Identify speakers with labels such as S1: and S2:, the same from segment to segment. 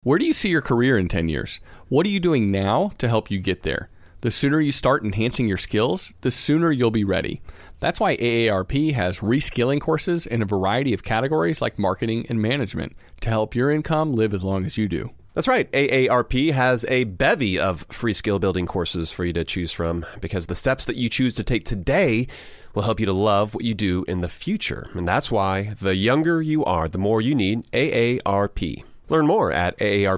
S1: Where do you see your career in 10 years? What are you doing now to help you get there? The sooner you start enhancing your skills, the sooner you'll be ready. That's why AARP has reskilling courses in a variety of categories like marketing and management to help your income live as long as you do.
S2: That's right. AARP has a bevy of free skill building courses for you to choose from because the steps that you choose to take today will help you to love what you do in the future. And that's why the younger you are, the more you need AARP. Learn more at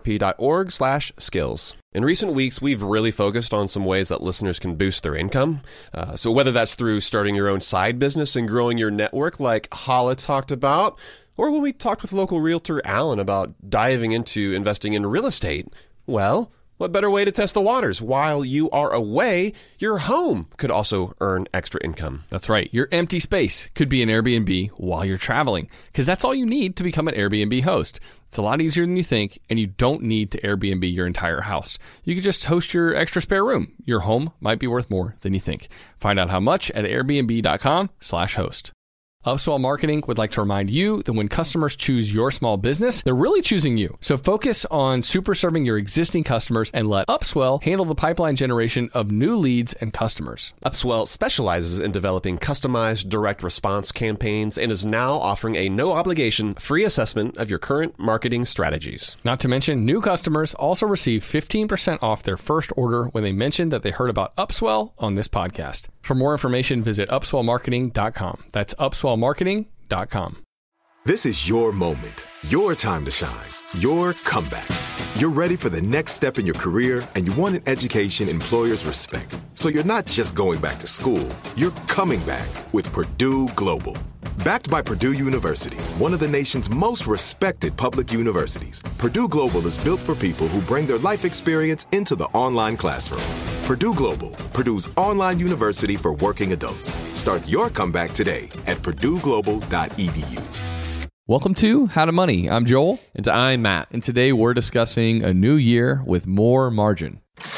S2: aarp.org/skills. In recent weeks, we've really focused on some ways that listeners can boost their income. So whether that's through starting your own side business and growing your network like Hala talked about, or when we talked with local realtor Alan about diving into investing in real estate, well, what better way to test the waters? While you are away, your home could also earn extra income.
S1: That's right. Your empty space could be an Airbnb while you're traveling, because that's all you need to become an Airbnb host. It's a lot easier than you think, and you don't need to Airbnb your entire house. You can just host your extra spare room. Your home might be worth more than you think. Find out how much at airbnb.com/host. Upswell Marketing would like to remind you that when customers choose your small business, they're really choosing you. So focus on super serving your existing customers and let Upswell handle the pipeline generation of new leads and customers.
S2: Upswell specializes in developing customized direct response campaigns and is now offering a no-obligation free assessment of your current marketing strategies.
S1: Not to mention, new customers also receive 15% off their first order when they mention that they heard about Upswell on this podcast. For more information, visit upswellmarketing.com. That's upswellmarketing.com.
S3: This is your moment, your time to shine, your comeback. You're ready for the next step in your career, and you want an education employers respect. So you're not just going back to school, you're coming back with Purdue Global. Backed by Purdue University, one of the nation's most respected public universities, Purdue Global is built for people who bring their life experience into the online classroom. Purdue Global, Purdue's online university for working adults. Start your comeback today at purdueglobal.edu.
S1: Welcome to How to Money. I'm Joel.
S2: And I'm Matt.
S1: And today we're discussing a new year with more margin.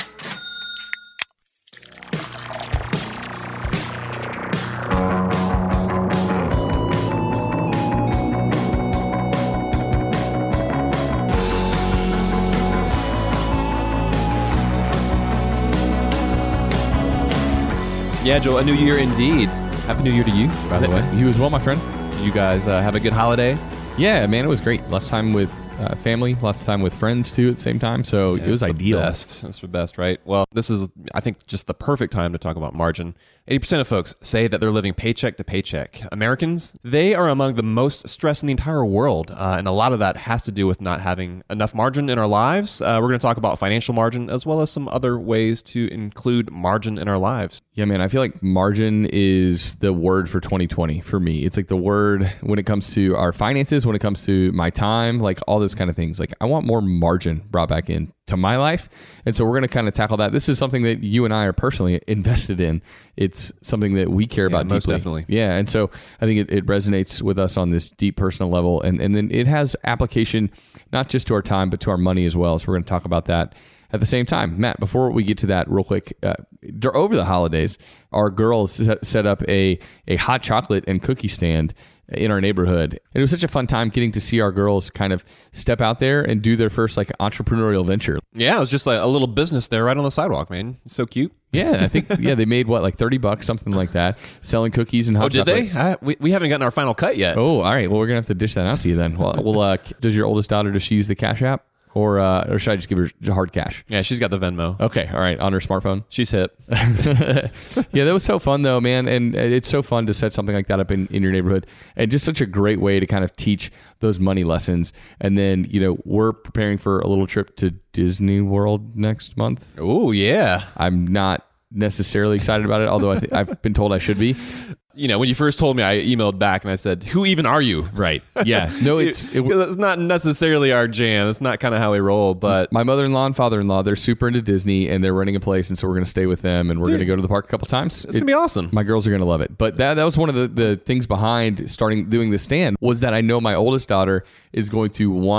S4: Yeah, Joel, a new year indeed. Happy New Year to you, by the way.
S1: You as well, my friend.
S4: Did you guys have a good holiday?
S1: Yeah, man, it was great. Lots of time with family, lots of time with friends, too, at the same time. So it was ideal.
S4: That's the best, right? Well, this is, I think, just the perfect time to talk about margin. 80% of folks say that they're living paycheck to paycheck. Americans, they are among the most stressed in the entire world. And a lot of that has to do with not having enough margin in our lives. We're going to talk about financial margin as well as some other ways to include margin in our lives.
S1: Yeah, man, I feel like margin is the word for 2020 for me. It's like the word when it comes to our finances, when it comes to my time, like all those kind of things. Like I want more margin brought back in to my life. And so we're going to kind of tackle that. This is something that you and I are personally invested in. It's something that we care about
S4: most
S1: deeply.
S4: Definitely.
S1: Yeah. And so I think it resonates with us on this deep personal level. And then it has application, not just to our time, but to our money as well. So we're going to talk about that at the same time. Matt, before we get to that real quick, over the holidays, our girls set up a hot chocolate and cookie stand in our neighborhood. And it was such a fun time getting to see our girls kind of step out there and do their first like entrepreneurial venture.
S4: Yeah, it was just like a little business there right on the sidewalk, man. It's so cute.
S1: Yeah, I think, they made what, like $30, something like that, selling cookies and hot chocolate.
S4: They? We haven't gotten our final cut yet.
S1: Oh, all right. Well, we're going to have to dish that out to you then. Well, does your oldest daughter, does she use the Cash App? Or should I just give her hard cash?
S4: Yeah, she's got the Venmo.
S1: Okay, all right, on her smartphone.
S4: She's hip.
S1: Yeah, that was so fun though, man. And it's so fun to set something like that up in your neighborhood. And just such a great way to kind of teach those money lessons. And then, we're preparing for a little trip to Disney World next month.
S4: Oh, yeah.
S1: I'm not necessarily excited about it, although I've been told I should be.
S4: When you first told me, I emailed back and I said, who even are you?
S1: Right. Yeah. No, it's
S4: not necessarily our jam. It's not kind of how we roll, but
S1: my mother-in-law and father-in-law, they're super into Disney and they're running a place. And so we're going to stay with them and we're going to go to the park a couple times.
S4: It's going to be awesome.
S1: My girls are going to love it. But that was one of the things behind doing the stand was that I know my oldest daughter is going to want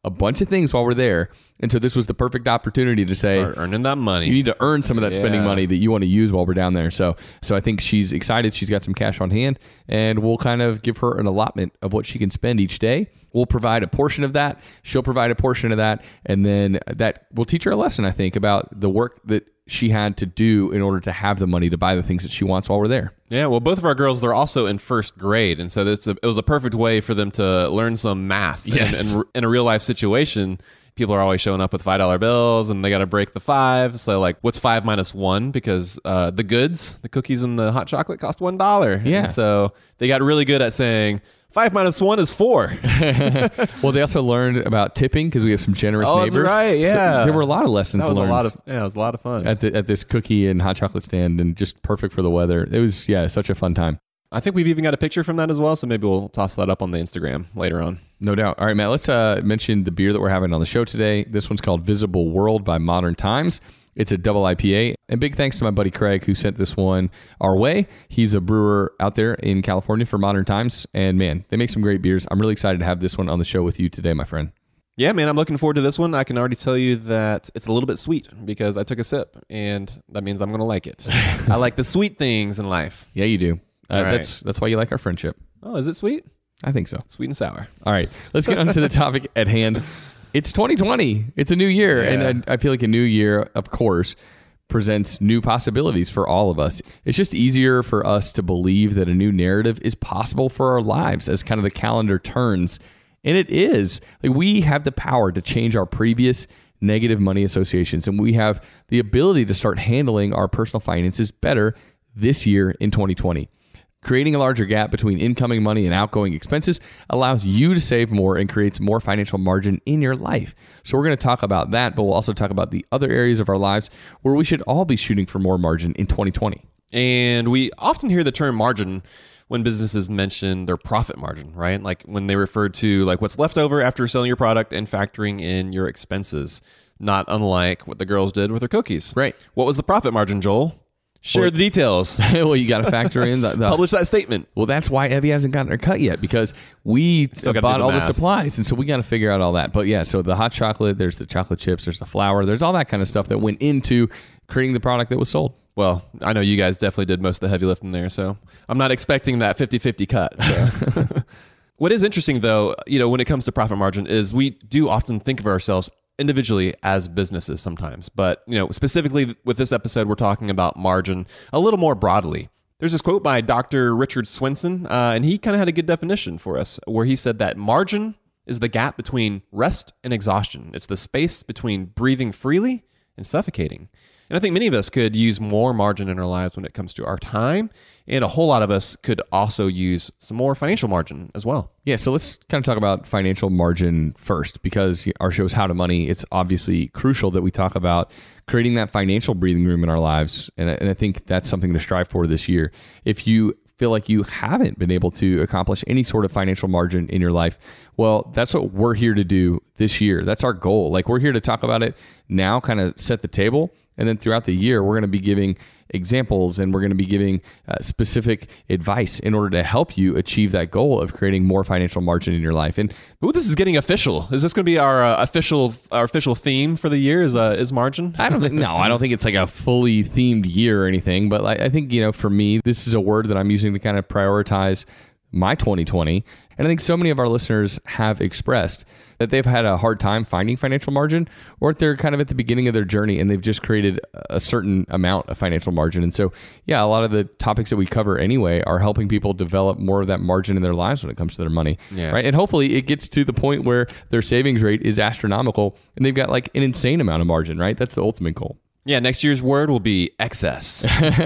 S1: a bunch of things while we're there. And so this was the perfect opportunity to say,
S4: Start earning that money.
S1: you need to earn some of that spending
S4: Yeah.
S1: money that you want to use while we're down there. So I think she's excited. She's got some cash on hand, and we'll kind of give her an allotment of what she can spend each day. We'll provide a portion of that. She'll provide a portion of that. And then that will teach her a lesson, I think, about the work that she had to do in order to have the money to buy the things that she wants while we're there.
S4: Yeah, well, both of our girls, they're also in first grade. And so it was a perfect way for them to learn some math.
S1: Yes.
S4: And in a real life situation, people are always showing up with $5 bills and they got to break the 5. So, like, what's 5 minus 1? Because the goods, the cookies and the hot chocolate cost $1.
S1: Yeah.
S4: And so they got really good at saying 5 minus 1 is 4.
S1: Well, they also learned about tipping because we have some generous
S4: Oh, that's
S1: neighbors.
S4: right, yeah.
S1: So there were a lot of lessons
S4: That was
S1: learned.
S4: it was a lot of fun.
S1: At this cookie and hot chocolate stand, and just perfect for the weather. It was, such a fun time.
S4: I think we've even got a picture from that as well, so maybe we'll toss that up on the Instagram later on.
S1: No doubt. All right, Matt, let's mention the beer that we're having on the show today. This one's called Visible World by Modern Times. It's a double IPA. And big thanks to my buddy Craig who sent this one our way. He's a brewer out there in California for Modern Times. And man, they make some great beers. I'm really excited to have this one on the show with you today, my friend.
S4: Yeah, man, I'm looking forward to this one. I can already tell you that it's a little bit sweet because I took a sip, and that means I'm going to like it. I like the sweet things in life.
S1: Yeah, you do.
S4: All right.
S1: That's why you like our friendship.
S4: Oh, is it sweet?
S1: I think so.
S4: Sweet and sour.
S1: All right, let's get on to the topic at hand. It's 2020. It's a new year.
S4: Yeah.
S1: And I feel like a new year, of course, presents new possibilities for all of us. It's just easier for us to believe that a new narrative is possible for our lives as kind of the calendar turns. And it is. Like, we have the power to change our previous negative money associations, and we have the ability to start handling our personal finances better this year in 2020. Creating a larger gap between incoming money and outgoing expenses allows you to save more and creates more financial margin in your life. So we're going to talk about that, but we'll also talk about the other areas of our lives where we should all be shooting for more margin in 2020.
S4: And we often hear the term margin when businesses mention their profit margin, right? Like when they refer to like what's left over after selling your product and factoring in your expenses, not unlike what the girls did with their cookies.
S1: Right.
S4: What was the profit margin, Joel? Share the details.
S1: Well, you got to factor in the
S4: Publish that statement.
S1: Well, that's why Evie hasn't gotten her cut yet, because we
S4: Still gotta
S1: bought
S4: do the
S1: all the
S4: math.
S1: supplies. And so we got to figure out all that. But yeah, so the hot chocolate, there's the chocolate chips, there's the flour, there's all that kind of stuff that went into creating the product that was sold.
S4: Well, I know you guys definitely did most of the heavy lifting there, so I'm not expecting that 50-50 cut. So. What is interesting, though, when it comes to profit margin is we do often think of ourselves individually as businesses sometimes. But, specifically with this episode, we're talking about margin a little more broadly. There's this quote by Dr. Richard Swenson, and he kind of had a good definition for us, where he said that margin is the gap between rest and exhaustion. It's the space between breathing freely and suffocating. And I think many of us could use more margin in our lives when it comes to our time, and a whole lot of us could also use some more financial margin as well.
S1: Yeah, so let's kind of talk about financial margin first, because our show is How to Money. It's obviously crucial that we talk about creating that financial breathing room in our lives, and I think that's something to strive for this year. If you feel like you haven't been able to accomplish any sort of financial margin in your life, well, that's what we're here to do this year. That's our goal. Like, we're here to talk about it now, kind of set the table. And then throughout the year, we're going to be giving examples, and we're going to be giving specific advice in order to help you achieve that goal of creating more financial margin in your life. And
S4: Ooh, this is getting official. Is this going to be our official theme for the year? Is margin?
S1: I don't think it's like a fully themed year or anything. But I think, for me, this is a word that I'm using to kind of prioritize my 2020. And I think so many of our listeners have expressed that they've had a hard time finding financial margin, or they're kind of at the beginning of their journey and they've just created a certain amount of financial margin. And so, yeah, a lot of the topics that we cover anyway are helping people develop more of that margin in their lives when it comes to their money.
S4: Yeah.
S1: Right. And hopefully it gets to the point where their savings rate is astronomical and they've got like an insane amount of margin, right? That's the ultimate goal.
S4: Yeah, next year's word will be excess.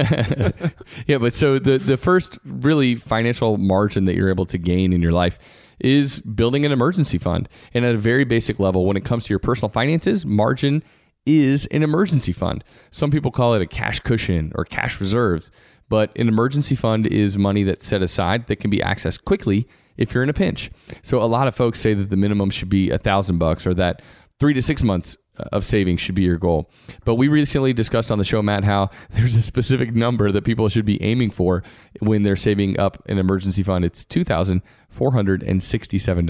S1: Yeah, but so the first really financial margin that you're able to gain in your life is building an emergency fund. And at a very basic level, when it comes to your personal finances, margin is an emergency fund. Some people call it a cash cushion or cash reserves, but an emergency fund is money that's set aside that can be accessed quickly if you're in a pinch. So a lot of folks say that the minimum should be $1,000, or that 3 to 6 months of savings should be your goal. But we recently discussed on the show, Matt, how there's a specific number that people should be aiming for when they're saving up an emergency fund. It's $2,000 $467.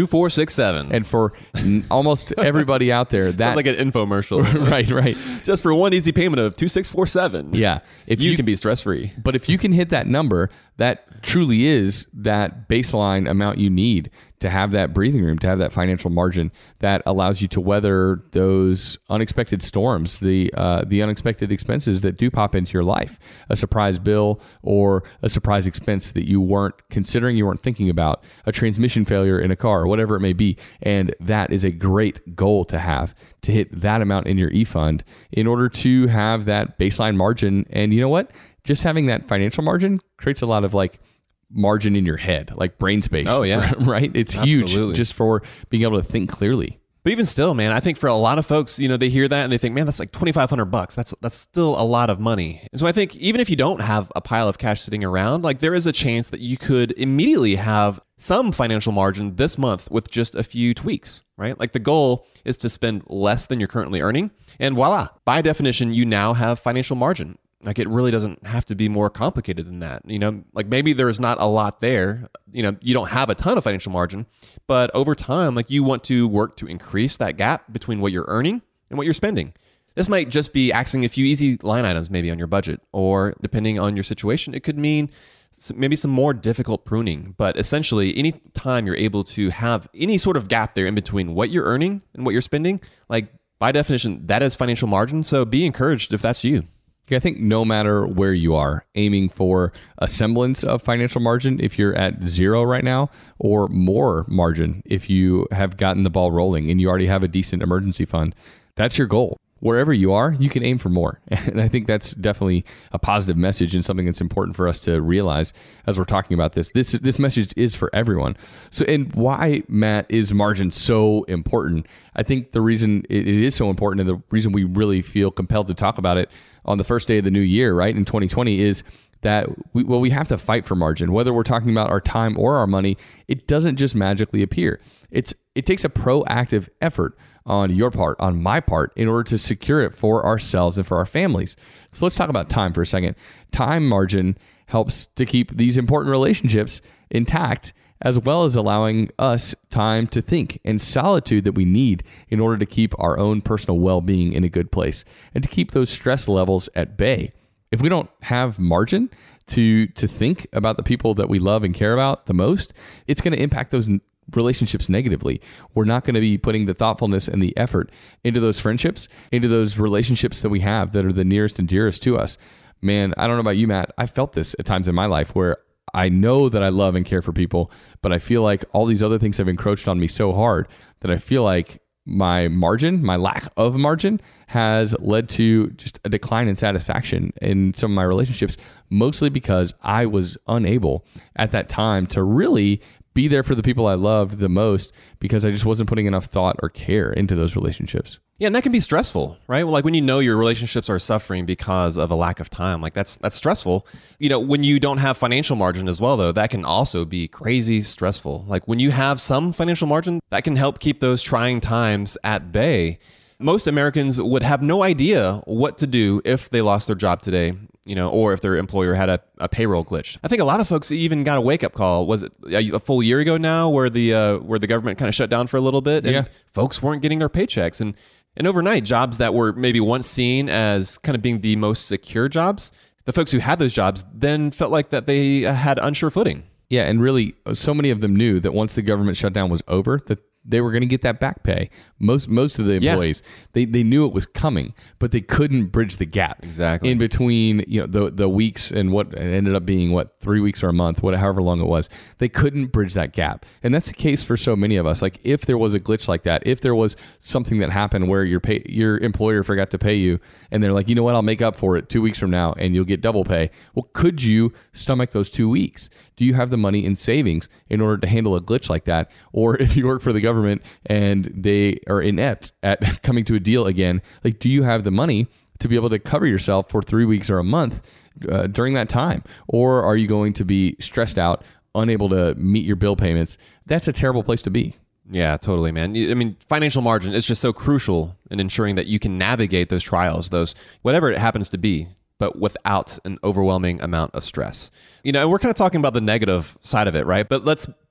S4: 2467.
S1: And for almost everybody out there, that
S4: Sounds like an infomercial.
S1: right.
S4: Just for one easy payment of 2647.
S1: Yeah.
S4: If you can be stress-free.
S1: But if you can hit that number, that truly is that baseline amount you need to have that breathing room, to have that financial margin that allows you to weather those unexpected storms, the unexpected expenses that do pop into your life, a surprise bill or a surprise expense that you weren't considering, you weren't thinking about, a transmission failure in a car, or whatever it may be. And that is a great goal to have, to hit that amount in your e-fund in order to have that baseline margin. And you know what? Just having that financial margin creates a lot of margin in your head, like brain space.
S4: Oh, yeah.
S1: Right? It's
S4: Absolutely.
S1: huge just for being able to think clearly.
S4: But even still, man, I think for a lot of folks, they hear that and they think, man, that's like $2,500. That's still a lot of money. And so I think even if you don't have a pile of cash sitting around, there is a chance that you could immediately have some financial margin this month with just a few tweaks, right? The goal is to spend less than you're currently earning. And voila, by definition, you now have financial margin. It really doesn't have to be more complicated than that. Maybe there's not a lot there. You don't have a ton of financial margin, but over time, you want to work to increase that gap between what you're earning and what you're spending. This might just be axing a few easy line items maybe on your budget, or depending on your situation, it could mean maybe some more difficult pruning. But essentially, any time you're able to have any sort of gap there in between what you're earning and what you're spending, by definition, that is financial margin. So be encouraged if that's you.
S1: I think no matter where you are, aiming for a semblance of financial margin if you're at zero right now, or more margin if you have gotten the ball rolling and you already have a decent emergency fund, that's your goal. Wherever you are, you can aim for more. And I think that's definitely a positive message and something that's important for us to realize as we're talking about this. This message is for everyone. So, and why, Matt, is margin so important? I think the reason it is so important, and the reason we really feel compelled to talk about it on the first day of the new year, right, in 2020, is that we have to fight for margin. Whether we're talking about our time or our money, it doesn't just magically appear. It takes a proactive effort on your part, on my part, in order to secure it for ourselves and for our families. So let's talk about time for a second. Time margin helps to keep these important relationships intact, as well as allowing us time to think and solitude that we need in order to keep our own personal well-being in a good place and to keep those stress levels at bay. If we don't have margin to think about the people that we love and care about the most, it's going to impact those relationships negatively. We're not going to be putting the thoughtfulness and the effort into those friendships, into those relationships that we have that are the nearest and dearest to us. Man, I don't know about you, Matt. I felt this at times in my life where I know that I love and care for people, but I feel like all these other things have encroached on me so hard that I feel like my margin, my lack of margin, has led to just a decline in satisfaction in some of my relationships, mostly because I was unable at that time to really be there for the people I loved the most, because I just wasn't putting enough thought or care into those relationships.
S4: Yeah, and that can be stressful, right? Well, when you know your relationships are suffering because of a lack of time, that's stressful. When you don't have financial margin as well, though, that can also be crazy stressful. When you have some financial margin, that can help keep those trying times at bay. Most Americans would have no idea what to do if they lost their job today, or if their employer had a payroll glitch. I think a lot of folks even got a wake-up call. Was it a full year ago now where the government kind of shut down for a little bit? And folks weren't getting their paychecks. And overnight, jobs that were maybe once seen as kind of being the most secure jobs, the folks who had those jobs then felt like that they had unsure footing.
S1: Yeah, and really, so many of them knew that once the government shutdown was over, that they were going to get that back pay. Most of the employees, they knew it was coming, but they couldn't bridge the gap in between the weeks and what ended up being 3 weeks or a month, however long it was. They couldn't bridge that gap, and that's the case for so many of us. If there was a glitch like that, if there was something that happened where your employer forgot to pay you, and they're like, you know what, I'll make up for it 2 weeks from now, and you'll get double pay. Well, could you stomach those 2 weeks? Do you have the money in savings in order to handle a glitch like that? Or if you work for the government and they are inept at coming to a deal again, do you have the money to be able to cover yourself for 3 weeks or a month during that time? Or are you going to be stressed out, unable to meet your bill payments? That's a terrible place to be.
S4: Yeah, totally, man. I mean, financial margin is just so crucial in ensuring that you can navigate those trials, whatever it happens to be, but without an overwhelming amount of stress. And we're kind of talking about the negative side of it, right? But let's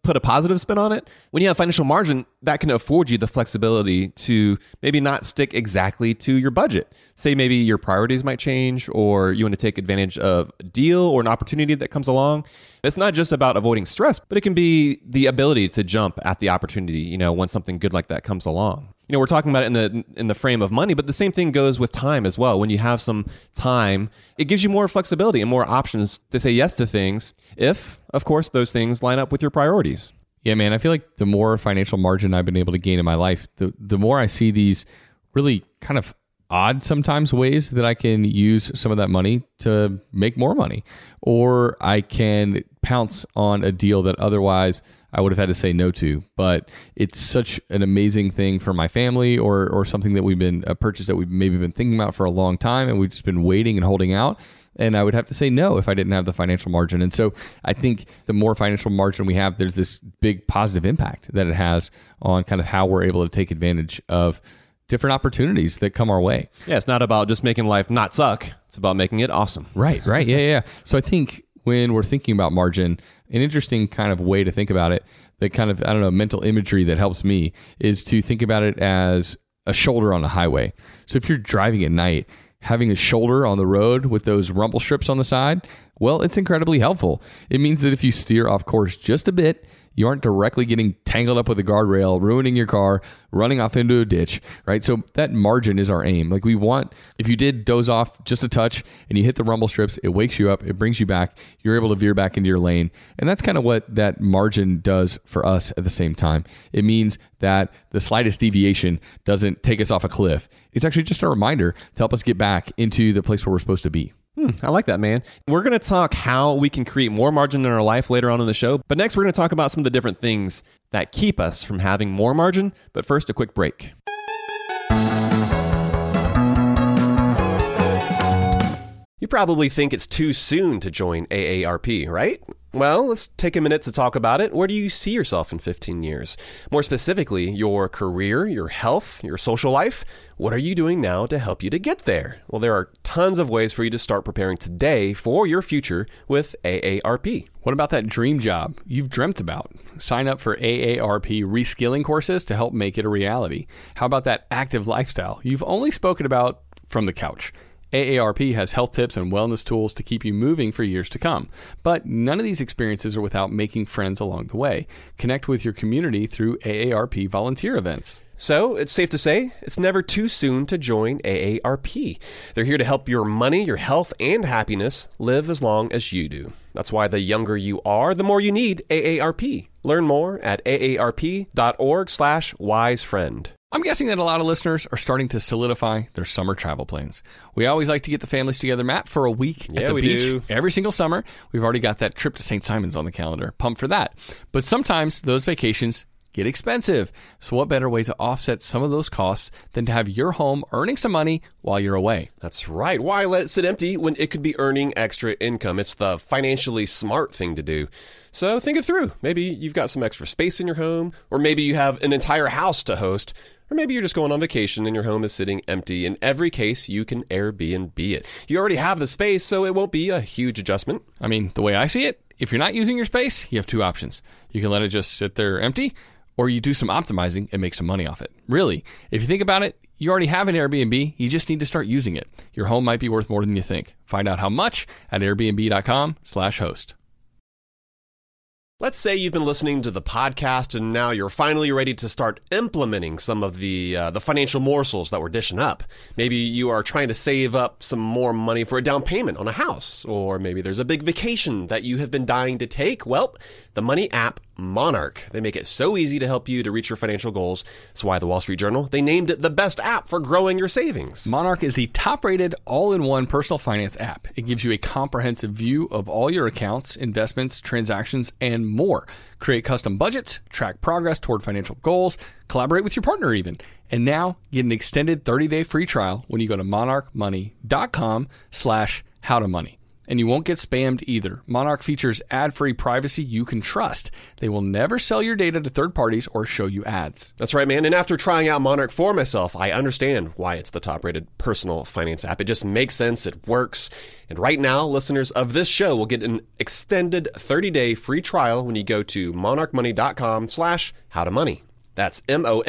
S4: put a positive spin on it, when you have financial margin, that can afford you the flexibility to maybe not stick exactly to your budget. Say maybe your priorities might change, or you want to take advantage of a deal or an opportunity that comes along. It's not just about avoiding stress, but it can be the ability to jump at the opportunity, when something good like that comes along. We're talking about it in the frame of money, but the same thing goes with time as well. When you have some time, it gives you more flexibility and more options to say yes to things if, of course, those things line up with your priorities.
S1: Yeah, man, I feel like the more financial margin I've been able to gain in my life, the more I see these really kind of odd sometimes ways that I can use some of that money to make more money, or I can pounce on a deal that otherwise I would have had to say no to. But it's such an amazing thing for my family, or something that a purchase that we've maybe been thinking about for a long time, and we've just been waiting and holding out. And I would have to say no if I didn't have the financial margin. And so I think the more financial margin we have, there's this big positive impact that it has on kind of how we're able to take advantage of different opportunities that come our way.
S4: Yeah, it's not about just making life not suck. It's about making it awesome.
S1: Right. Yeah. So I think when we're thinking about margin, an interesting kind of way to think about it, the kind of, mental imagery that helps me is to think about it as a shoulder on a highway. So if you're driving at night, having a shoulder on the road with those rumble strips on the side, well, it's incredibly helpful. It means that if you steer off course just a bit, you aren't directly getting tangled up with a guardrail, ruining your car, running off into a ditch, right? So that margin is our aim. Like, we want, if you did doze off just a touch and you hit the rumble strips, it wakes you up, it brings you back, you're able to veer back into your lane. And that's kind of what that margin does for us at the same time. It means that the slightest deviation doesn't take us off a cliff. It's actually just a reminder to help us get back into the place where we're supposed to be.
S4: I like that, man. We're going to talk how we can create more margin in our life later on in the show. But next, we're going to talk about some of the different things that keep us from having more margin. But first, a quick break.
S2: You probably think it's too soon to join AARP, right? Well, let's take a minute to talk about it. Where do you see yourself in 15 years? More specifically, your career, your health, your social life. What are you doing now to help you to get there? Well, there are tons of ways for you to start preparing today for your future with AARP.
S1: What about that dream job you've dreamt about? Sign up for AARP reskilling courses to help make it a reality. How about that active lifestyle you've only spoken about from the couch? AARP has health tips and wellness tools to keep you moving for years to come. But none of these experiences are without making friends along the way. Connect with your community through AARP volunteer events.
S2: So it's safe to say it's never too soon to join AARP. They're here to help your money, your health, and happiness live as long as you do. That's why the younger you are, the more you need AARP. Learn more at aarp.org/wisefriend.
S1: I'm guessing that a lot of listeners are starting to solidify their summer travel plans. We always like to get the families together, Matt, for a week at the beach every single summer. We've already got that trip to St. Simon's on the calendar. Pumped for that. But sometimes those vacations get expensive. So what better way to offset some of those costs than to have your home earning some money while you're away?
S2: That's right. Why let it sit empty when it could be earning extra income? It's the financially smart thing to do. So think it through. Maybe you've got some extra space in your home, or maybe you have an entire house to host, or maybe you're just going on vacation and your home is sitting empty. In every case, you can Airbnb it. You already have the space, so it won't be a huge adjustment.
S1: I mean, the way I see it, if you're not using your space, you have two options. You can let it just sit there empty, or you do some optimizing and make some money off it. Really, if you think about it, you already have an Airbnb. You just need to start using it. Your home might be worth more than you think. Find out how much at airbnb.com/host.
S2: Let's say you've been listening to the podcast and now you're finally ready to start implementing some of the financial morsels that we're dishing up. Maybe you are trying to save up some more money for a down payment on a house, or maybe there's a big vacation that you have been dying to take. Well, the money app Monarch. They make it so easy to help you to reach your financial goals. That's why the Wall Street Journal, they named it the best app for growing your savings.
S1: Monarch is the top-rated all-in-one personal finance app. It gives you a comprehensive view of all your accounts, investments, transactions, and more. Create custom budgets, track progress toward financial goals, collaborate with your partner even. And now get an extended 30-day free trial when you go to monarchmoney.com/howtomoney. And you won't get spammed either. Monarch features ad-free privacy you can trust. They will never sell your data to third parties or show you ads.
S2: That's right, man. And after trying out Monarch for myself, I understand why it's the top-rated personal finance app. It just makes sense. It works. And right now, listeners of this show will get an extended 30-day free trial when you go to monarchmoney.com/howtomoney. That's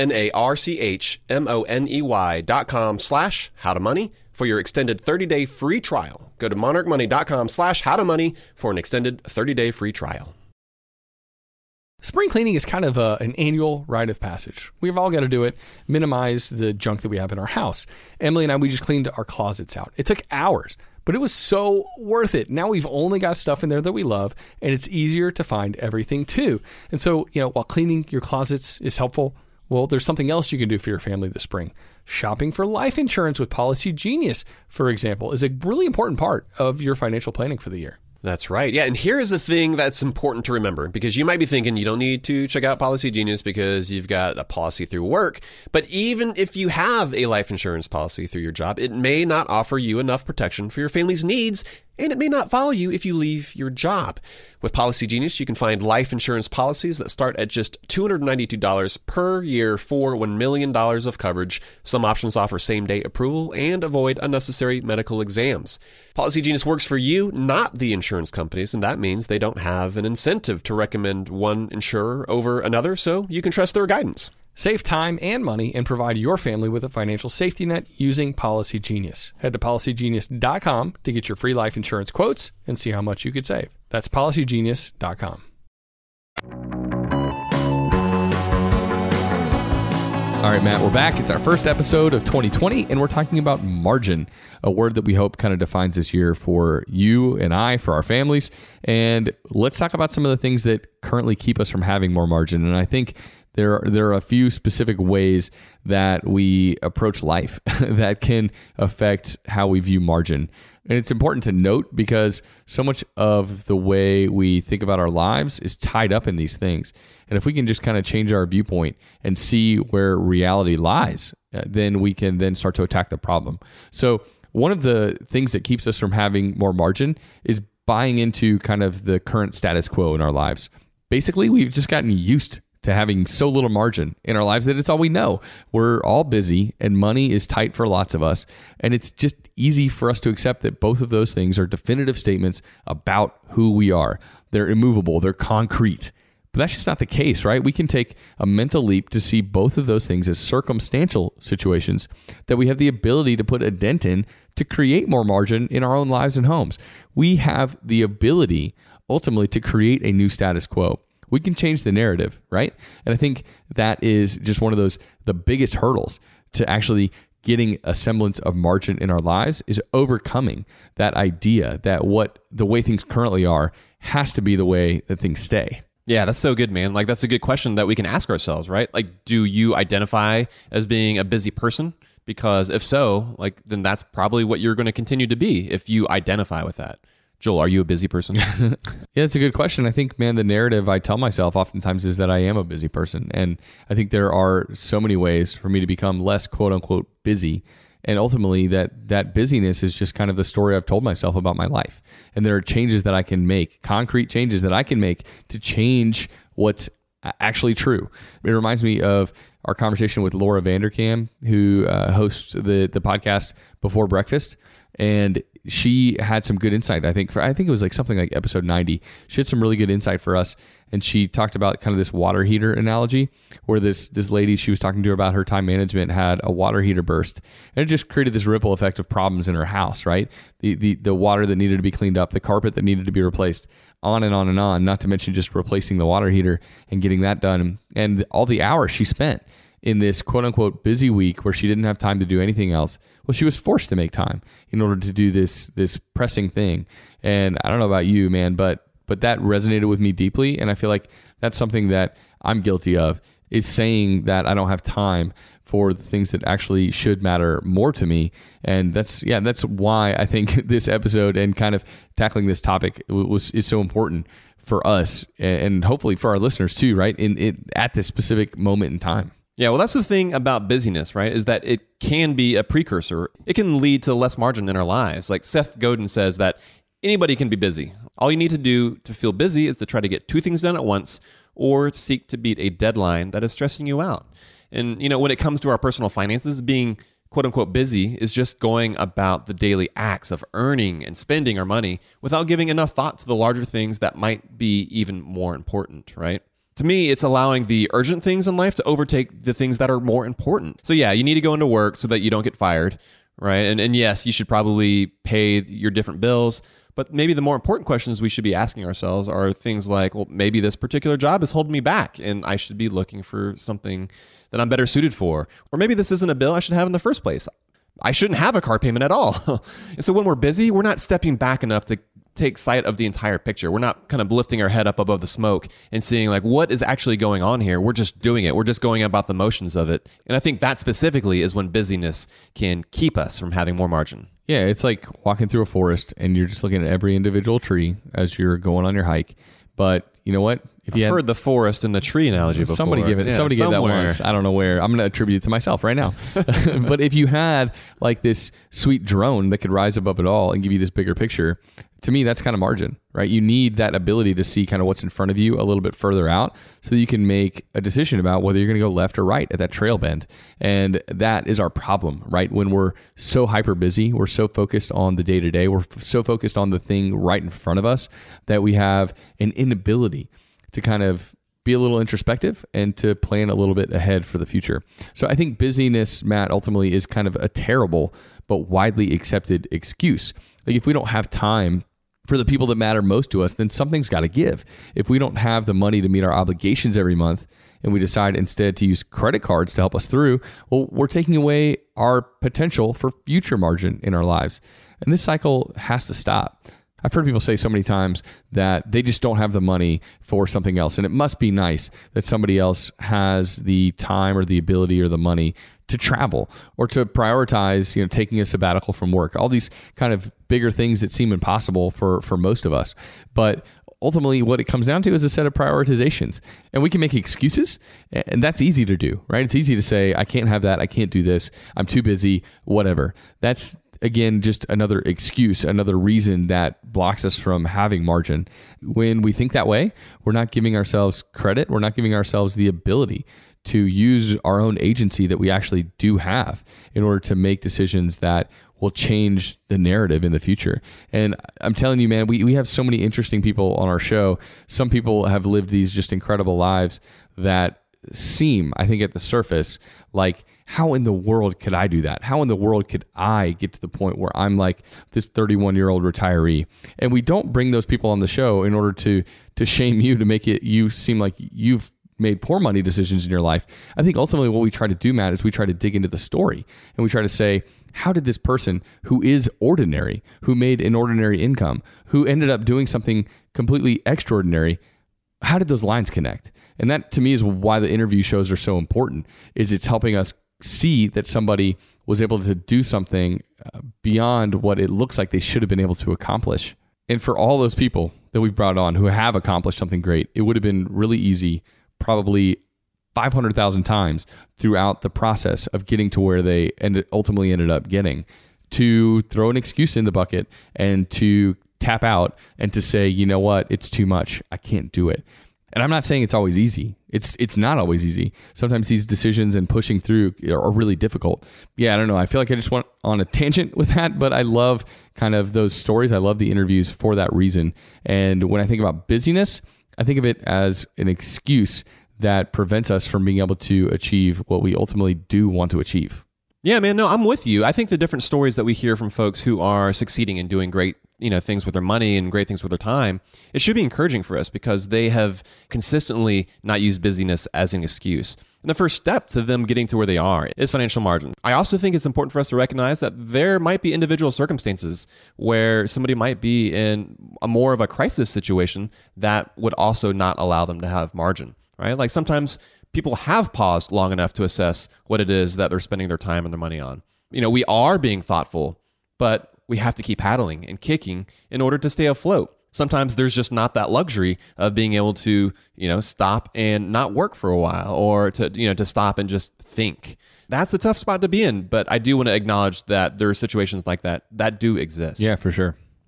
S2: monarchmoney.com/howtomoney for your extended 30-day free trial. Go to monarchmoney.com/howtomoney for an extended 30-day free trial.
S1: Spring cleaning is kind of an annual rite of passage. We've all got to do it, minimize the junk that we have in our house. Emily and I, we just cleaned our closets out. It took hours, but it was so worth it. Now we've only got stuff in there that we love, and it's easier to find everything too. And so, while cleaning your closets is helpful, well, there's something else you can do for your family this spring. Shopping for life insurance with Policy Genius, for example, is a really important part of your financial planning for the year.
S2: That's right. Yeah, and here is the thing that's important to remember, because you might be thinking you don't need to check out Policy Genius because you've got a policy through work. But even if you have a life insurance policy through your job, it may not offer you enough protection for your family's needs, and it may not follow you if you leave your job. With Policy Genius, you can find life insurance policies that start at just $292 per year for $1 million of coverage. Some options offer same-day approval and avoid unnecessary medical exams. Policy Genius works for you, not the insurance companies, and that means they don't have an incentive to recommend one insurer over another, so you can trust their guidance.
S1: Save time and money and provide your family with a financial safety net using Policy Genius. Head to policygenius.com to get your free life insurance quotes and see how much you could save. That's policygenius.com. All right, Matt, we're back. It's our first episode of 2020, and we're talking about margin, a word that we hope kind of defines this year for you and I, for our families. And let's talk about some of the things that currently keep us from having more margin. And I think there are a few specific ways that we approach life that can affect how we view margin. And it's important to note because so much of the way we think about our lives is tied up in these things. And if we can just kind of change our viewpoint and see where reality lies, then we can then start to attack the problem. So one of the things that keeps us from having more margin is buying into kind of the current status quo in our lives. Basically, we've just gotten used to having so little margin in our lives that it's all we know. We're all busy and money is tight for lots of us. And it's just easy for us to accept that both of those things are definitive statements about who we are. They're immovable, they're concrete. But that's just not the case, right? We can take a mental leap to see both of those things as circumstantial situations that we have the ability to put a dent in to create more margin in our own lives and homes. We have the ability ultimately to create a new status quo. We can change the narrative, right? And I think that is just one of the biggest hurdles to actually getting a semblance of margin in our lives is overcoming that idea that the way things currently are has to be the way that things stay.
S4: Yeah, that's so good, man. Like, that's a good question that we can ask ourselves, right? Like, do you identify as being a busy person? Because if so, then that's probably what you're going to continue to be if you identify with that. Joel, are you a busy person?
S1: Yeah, it's a good question. I think, man, the narrative I tell myself oftentimes is that I am a busy person. And I think there are so many ways for me to become less quote unquote busy. And ultimately that busyness is just kind of the story I've told myself about my life. And there are changes that I can make, concrete changes that I can make to change what's actually true. It reminds me of our conversation with Laura Vanderkam, who hosts the podcast Before Breakfast. And she had some good insight. I think it was something like episode 90. She had some really good insight for us. And she talked about kind of this water heater analogy where this lady she was talking to about her time management had a water heater burst. And it just created this ripple effect of problems in her house, right? The water that needed to be cleaned up, the carpet that needed to be replaced, on and on and on, not to mention just replacing the water heater and getting that done. And all the hours she spent in this quote unquote busy week where she didn't have time to do anything else. Well, she was forced to make time in order to do this pressing thing. And I don't know about you, man, but that resonated with me deeply. And I feel like that's something that I'm guilty of, is saying that I don't have time for the things that actually should matter more to me. And that's why I think this episode and kind of tackling this topic is so important for us and hopefully for our listeners too, right? At this specific moment in time.
S4: Yeah, well, that's the thing about busyness, right? Is that it can be a precursor. It can lead to less margin in our lives. Like Seth Godin says that Anybody can be busy. All you need to do to feel busy is to try to get 2 things done at once or seek to beat a deadline that is stressing you out. And, when it comes to our personal finances, being quote unquote busy is just going about the daily acts of earning and spending our money without giving enough thought to the larger things that might be even more important, right? To me, it's allowing the urgent things in life to overtake the things that are more important. So yeah, you need to go into work so that you don't get fired, right? And yes, you should probably pay your different bills, but maybe the more important questions we should be asking ourselves are things like, well, maybe this particular job is holding me back and I should be looking for something that I'm better suited for. Or maybe this isn't a bill I should have in the first place. I shouldn't have a car payment at all. And so when we're busy, we're not stepping back enough to take sight of the entire picture. We're not kind of lifting our head up above the smoke and seeing like what is actually going on here. We're just doing it. We're just going about the motions of it. And I think that specifically is when busyness can keep us from having more margin.
S1: Yeah, it's like walking through a forest and you're just looking at every individual tree as you're going on your hike. But you know what?
S4: If you heard the forest and the tree analogy before.
S1: Somebody gave that once. I don't know where. I'm going to attribute it to myself right now. But if you had like this sweet drone that could rise above it all and give you this bigger picture, to me, that's kind of margin, right? You need that ability to see kind of what's in front of you a little bit further out so that you can make a decision about whether you're going to go left or right at that trail bend. And that is our problem, right? When we're so hyper busy, we're so focused on the day-to-day, we're so focused on the thing right in front of us that we have an inability to kind of be a little introspective and to plan a little bit ahead for the future. So I think busyness, Matt, ultimately is kind of a terrible but widely accepted excuse. Like if we don't have time for the people that matter most to us, then something's got to give. If we don't have the money to meet our obligations every month and we decide instead to use credit cards to help us through, well, we're taking away our potential for future margin in our lives. And this cycle has to stop. I've heard people say so many times that they just don't have the money for something else. And it must be nice that somebody else has the time or the ability or the money to travel or to prioritize, taking a sabbatical from work, all these kind of bigger things that seem impossible for most of us. But ultimately what it comes down to is a set of prioritizations, and we can make excuses, and that's easy to do, right? It's easy to say, I can't have that. I can't do this. I'm too busy, whatever. That's, again, just another excuse, another reason that blocks us from having margin. When we think that way, we're not giving ourselves credit. We're not giving ourselves the ability to use our own agency that we actually do have in order to make decisions that will change the narrative in the future. And I'm telling you, man, we have so many interesting people on our show. Some people have lived these just incredible lives that seem, I think at the surface, like, how in the world could I do that? How in the world could I get to the point where I'm like this 31-year-old retiree? And we don't bring those people on the show in order to shame you, to make it you seem like you've made poor money decisions in your life. I think ultimately what we try to do, Matt, is we try to dig into the story and we try to say, how did this person who is ordinary, who made an ordinary income, who ended up doing something completely extraordinary, how did those lines connect? And that to me is why the interview shows are so important, is it's helping us see that somebody was able to do something beyond what it looks like they should have been able to accomplish. And for all those people that we've brought on who have accomplished something great, it would have been really easy, probably 500,000 times throughout the process of getting to where they ultimately ended up getting, to throw an excuse in the bucket and to tap out and to say, you know what, it's too much. I can't do it. And I'm not saying it's always easy. It's not always easy. Sometimes these decisions and pushing through are really difficult. Yeah, I don't know. I feel like I just went on a tangent with that, but I love kind of those stories. I love the interviews for that reason. And when I think about busyness, I think of it as an excuse that prevents us from being able to achieve what we ultimately do want to achieve.
S4: Yeah, man, no, I'm with you. I think the different stories that we hear from folks who are succeeding and doing great, things with their money and great things with their time, it should be encouraging for us because they have consistently not used busyness as an excuse. And the first step to them getting to where they are is financial margin. I also think it's important for us to recognize that there might be individual circumstances where somebody might be in a more of a crisis situation that would also not allow them to have margin, right? Like sometimes people have paused long enough to assess what it is that they're spending their time and their money on. We are being thoughtful, but we have to keep paddling and kicking in order to stay afloat. Sometimes there's just not that luxury of being able to, stop and not work for a while, or to stop and just think. That's a tough spot to be in, but I do want to acknowledge that there are situations like that do exist.
S1: Yeah, for sure.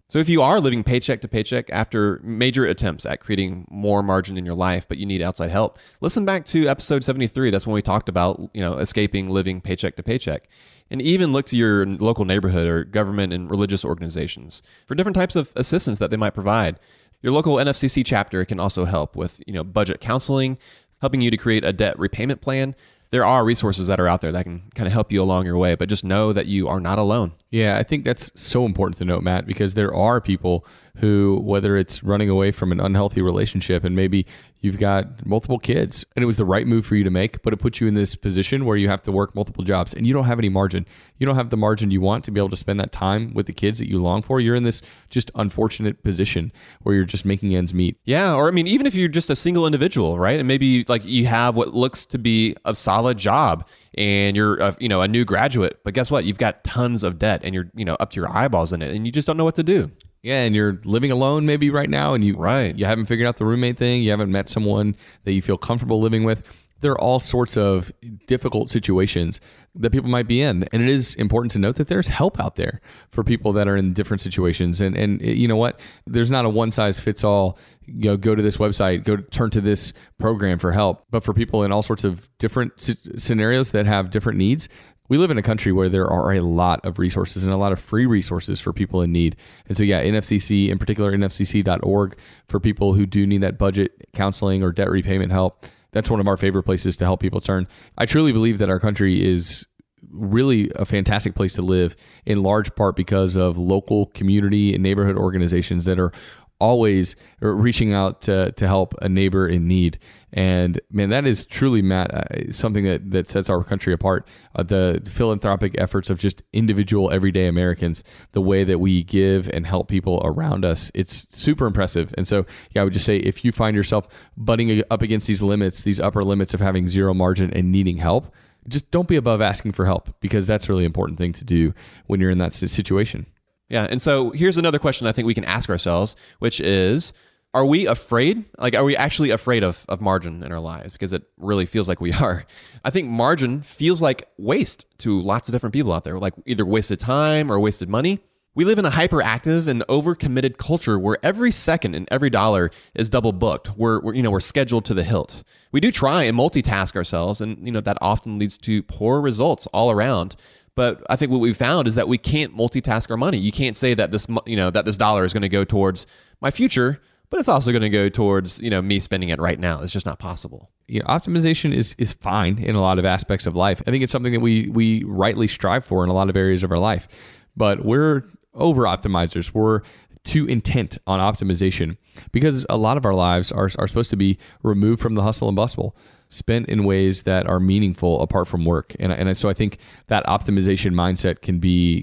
S4: So if you are living paycheck to paycheck after major attempts at creating more margin in your life, but you need outside help, listen back to episode 73. That's when we talked about, escaping living paycheck to paycheck. And even look to your local neighborhood or government and religious organizations for different types of assistance that they might provide. Your local NFCC chapter can also help with, budget counseling, helping you to create a debt repayment plan. There are resources that are out there that can kind of help you along your way, but just know that you are not alone.
S1: Yeah, I think that's so important to note, Matt, because there are people who, whether it's running away from an unhealthy relationship and maybe you've got multiple kids and it was the right move for you to make, but it puts you in this position where you have to work multiple jobs and you don't have any margin. You don't have the margin you want to be able to spend that time with the kids that you long for. You're in this just unfortunate position where you're just making ends meet.
S4: Yeah, or even if you're just a single individual, right? And maybe like you have what looks to be a solid job and you're a new graduate, but guess what? You've got tons of debt and you're up to your eyeballs in it and you just don't know what to do.
S1: Yeah, and you're living alone maybe right now and you haven't figured out the roommate thing. You haven't met someone that you feel comfortable living with. There are all sorts of difficult situations that people might be in. And it is important to note that there's help out there for people that are in different situations. And you know what? There's not a one size fits all, go to this website, turn to this program for help. But for people in all sorts of different scenarios that have different needs, we live in a country where there are a lot of resources and a lot of free resources for people in need. And so, NFCC, in particular, nfcc.org, for people who do need that budget counseling or debt repayment help. That's one of our favorite places to help people turn. I truly believe that our country is really a fantastic place to live, in large part because of local community and neighborhood organizations that are always reaching out to help a neighbor in need. And man, that is truly, Matt, something that sets our country apart. The philanthropic efforts of just individual everyday Americans, the way that we give and help people around us, it's super impressive. And so, I would just say, if you find yourself butting up against these limits, these upper limits of having zero margin and needing help, just don't be above asking for help, because that's a really important thing to do when you're in that situation.
S4: Yeah. And so here's another question I think we can ask ourselves, which is, are we afraid? Like, are we actually afraid of margin in our lives? Because it really feels like we are. I think margin feels like waste to lots of different people out there, like either wasted time or wasted money. We live in a hyperactive and overcommitted culture where every second and every dollar is double booked. We're scheduled to the hilt. We do try and multitask ourselves, and that often leads to poor results all around. But I think what we've found is that we can't multitask our money. You can't say that this dollar is going to go towards my future, but it's also going to go towards, me spending it right now. It's just not possible.
S1: Optimization is fine in a lot of aspects of life. I think it's something that we rightly strive for in a lot of areas of our life. But we're over optimizers. We're too intent on optimization because a lot of our lives are supposed to be removed from the hustle and bustle, spent in ways that are meaningful apart from work. And so I think that optimization mindset can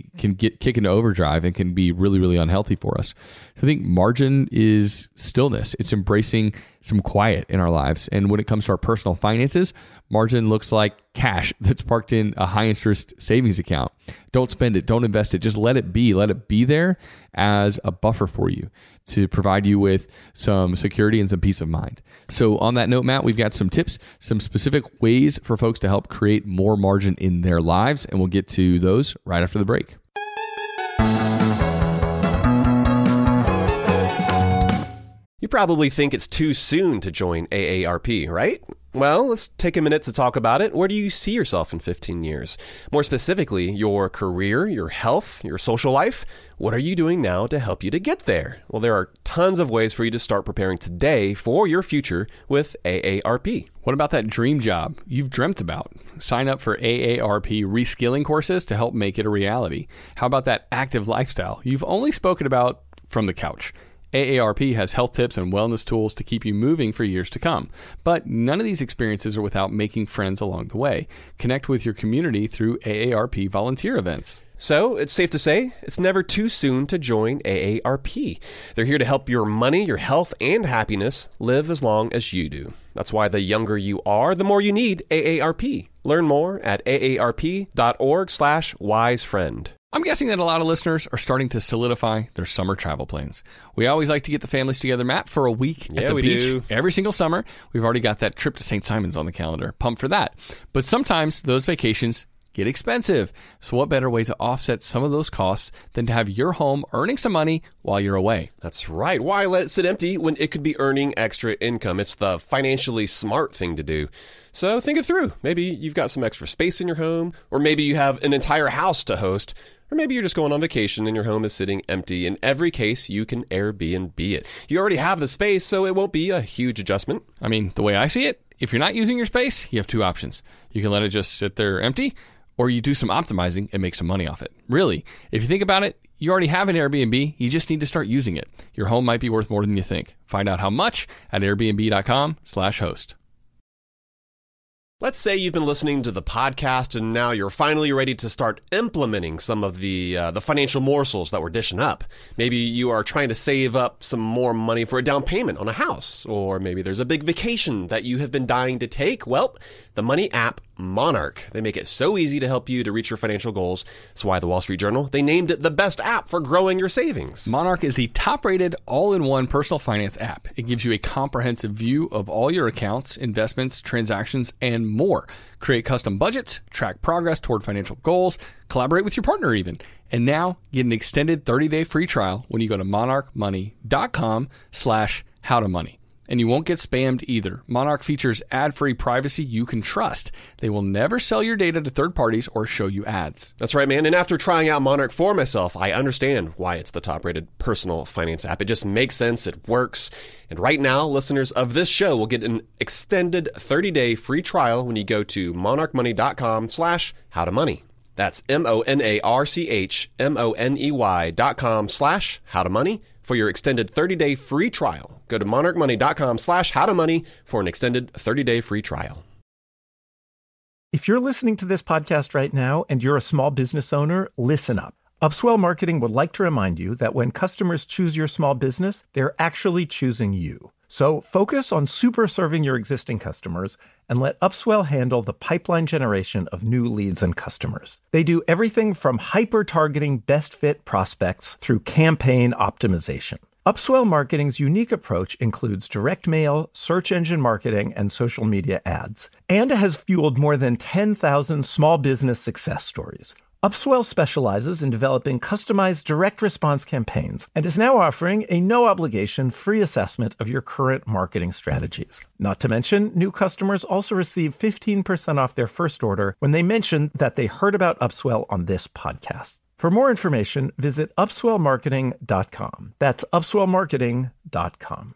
S1: kick into overdrive and can be really, really unhealthy for us. So I think margin is stillness. It's embracing some quiet in our lives. And when it comes to our personal finances, margin looks like cash that's parked in a high interest savings account. Don't spend it. Don't invest it. Just let it be. Let it be there as a buffer for you to provide you with some security and some peace of mind. So on that note, Matt, we've got some tips, some specific ways for folks to help create more margin in their lives, and we'll get to those right after the break.
S2: You probably think it's too soon to join AARP, right? Well, let's take a minute to talk about it. Where do you see yourself in 15 years? More specifically, your career, your health, your social life. What are you doing now to help you to get there? Well, there are tons of ways for you to start preparing today for your future with AARP.
S1: What about that dream job you've dreamt about? Sign up for AARP reskilling courses to help make it a reality. How about that active lifestyle you've only spoken about from the couch? AARP has health tips and wellness tools to keep you moving for years to come. But none of these experiences are without making friends along the way. Connect with your community through AARP volunteer events.
S2: So it's safe to say it's never too soon to join AARP. They're here to help your money, your health, and happiness live as long as you do. That's why the younger you are, the more you need AARP. Learn more at aarp.org/wisefriend.
S1: I'm guessing that a lot of listeners are starting to solidify their summer travel plans. We always like to get the families together, Matt, for a week at the beach every single summer. We've already got that trip to St. Simon's on the calendar. Pumped for that. But sometimes those vacations get expensive. So what better way to offset some of those costs than to have your home earning some money while you're away?
S2: That's right. Why let it sit empty when it could be earning extra income? It's the financially smart thing to do. So think it through. Maybe you've got some extra space in your home, or maybe you have an entire house to host, or maybe you're just going on vacation and your home is sitting empty. In every case, you can Airbnb it. You already have the space, so it won't be a huge adjustment.
S1: I mean, the way I see it, if you're not using your space, you have two options. You can let it just sit there empty, or you do some optimizing and make some money off it. Really, if you think about it, you already have an Airbnb. You just need to start using it. Your home might be worth more than you think. Find out how much at airbnb.com/host.
S2: Let's say you've been listening to the podcast and now you're finally ready to start implementing some of the financial morsels that we're dishing up. Maybe you are trying to save up some more money for a down payment on a house, or maybe there's a big vacation that you have been dying to take. Well, the money app Monarch. They make it so easy to help you to reach your financial goals. That's why the Wall Street Journal, they named it the best app for growing your savings.
S1: Monarch is the top-rated all-in-one personal finance app. It gives you a comprehensive view of all your accounts, investments, transactions, and more. Create custom budgets, track progress toward financial goals, collaborate with your partner even. And now get an extended 30-day free trial when you go to monarchmoney.com/howtomoney. And you won't get spammed either. Monarch features ad-free privacy you can trust. They will never sell your data to third parties or show you ads.
S2: That's right, man. And after trying out Monarch for myself, I understand why it's the top-rated personal finance app. It just makes sense. It works. And right now, listeners of this show will get an extended 30-day free trial when you go to monarchmoney.com/howtomoney. That's monarchmoney.com/howtomoney for your extended 30-day free trial. Go to monarchmoney.com/howtomoney for an extended 30-day free trial.
S5: If you're listening to this podcast right now and you're a small business owner, listen up. Upswell Marketing would like to remind you that when customers choose your small business, they're actually choosing you. So focus on super serving your existing customers and let Upswell handle the pipeline generation of new leads and customers. They do everything from hyper-targeting best fit prospects through campaign optimization. Upswell Marketing's unique approach includes direct mail, search engine marketing, and social media ads, and has fueled more than 10,000 small business success stories. Upswell specializes in developing customized direct response campaigns and is now offering a no-obligation free assessment of your current marketing strategies. Not to mention, new customers also receive 15% off their first order when they mention that they heard about Upswell on this podcast. For more information, visit upswellmarketing.com. That's upswellmarketing.com.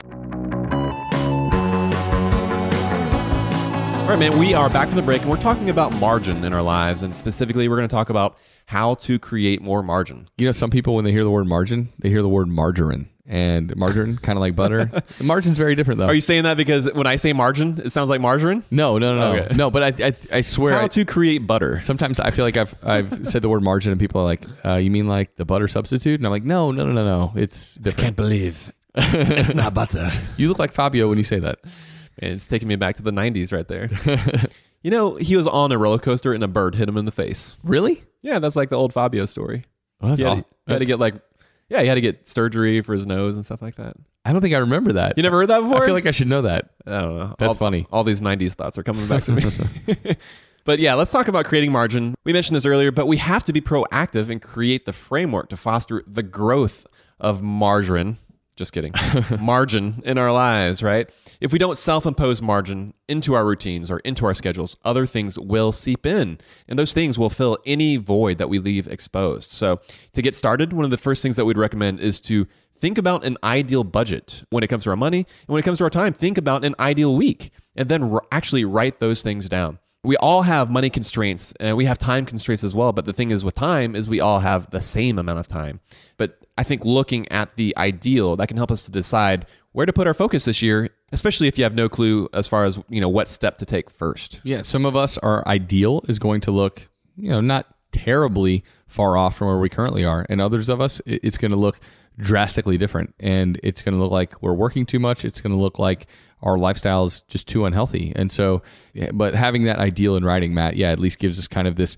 S4: All right, man, we are back to the break, and we're talking about margin in our lives, and specifically, we're going to talk about how to create more margin.
S1: You know, some people, when they hear the word margin, they hear the word margarine. And margarine, kind of like butter. The margin's very different, though.
S4: Are you saying that because when I say margin, it sounds like margarine?
S1: No.
S4: Okay.
S1: No, but I swear.
S4: How to create butter.
S1: Sometimes I feel like I've said the word margin, and people are like, you mean like the butter substitute? And I'm like, no. It's different.
S4: I can't believe it's not butter.
S1: You look like Fabio when you say that.
S4: Man, it's taking me back to the 90s right there. You know, he was on a roller coaster and a bird hit him in the face.
S1: Really?
S4: Yeah, that's like the old Fabio story.
S1: Oh, that's awesome.
S4: He had to get surgery for his nose and stuff like that.
S1: I don't think I remember that.
S4: You never heard that before?
S1: I feel like I should know that.
S4: I don't know.
S1: That's funny.
S4: All these 90s thoughts are coming back to me. But yeah, let's talk about creating margin. We mentioned this earlier, but we have to be proactive and create the framework to foster the growth of margin. Just kidding. Margin in our lives, right? If we don't self-impose margin into our routines or into our schedules, other things will seep in, and those things will fill any void that we leave exposed. So to get started, one of the first things that we'd recommend is to think about an ideal budget when it comes to our money, and when it comes to our time, think about an ideal week, and then actually write those things down. We all have money constraints, and we have time constraints as well, but the thing is with time is we all have the same amount of time. But I think looking at the ideal, that can help us to decide where to put our focus this year, especially if you have no clue as far as, what step to take first.
S1: Yeah, some of us, our ideal is going to look, not terribly far off from where we currently are. And others of us, it's going to look drastically different. And it's going to look like we're working too much. It's going to look like our lifestyle is just too unhealthy. And so, but having that ideal in writing, Matt, at least gives us kind of this